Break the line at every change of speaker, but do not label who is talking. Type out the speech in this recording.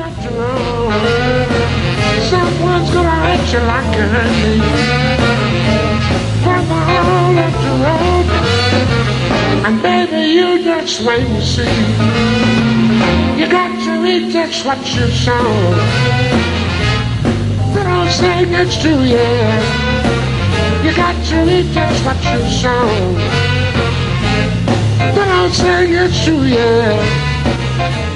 after all, someone's gonna hurt you like you hurt me. From all up the road, and baby, you just wait and see. You got to eat just what you sow. But I'm saying it's true, yeah. You got to eat just what you sow. But I'm saying it's true, yeah.